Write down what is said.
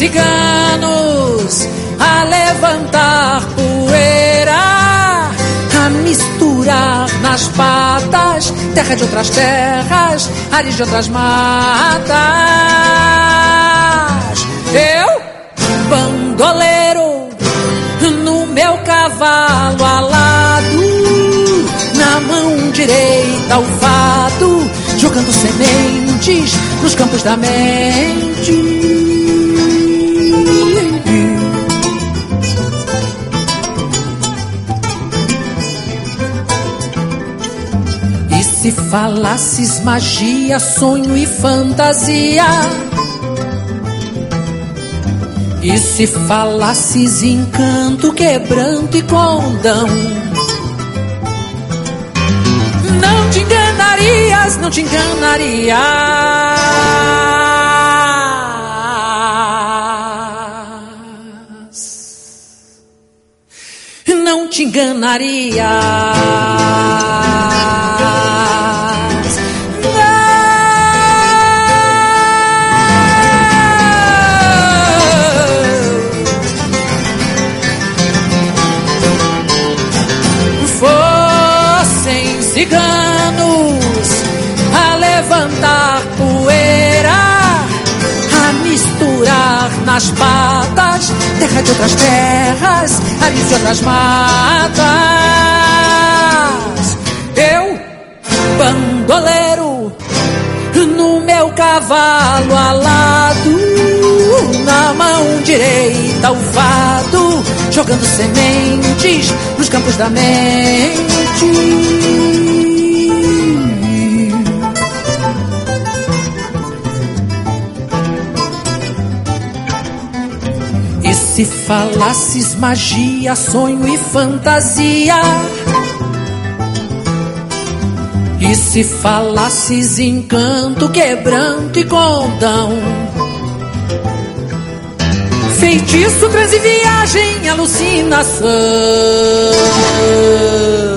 ciganos a levantar poeira, a misturar nas patas terra de outras terras, ares de outras matas. Eu, bandoleiro, no meu cavalo alado, na mão direita o fado, jogando sementes nos campos da mente. E se falasses magia, sonho e fantasia, e se falasses encanto, quebranto e condão, não te enganarias, não te enganarias. Não te enganarias. Fossem ciganos a levantar poeira, a misturar nas patas terra de outras terras, ares de outras matas. Eu, bandoleiro, no meu cavalo alado, na mão direita o fado, jogando sementes nos campos da mente. E se falasses magia, sonho e fantasia, e se falasses encanto, quebranto e condão, feitiço, transe, viagem, alucinação.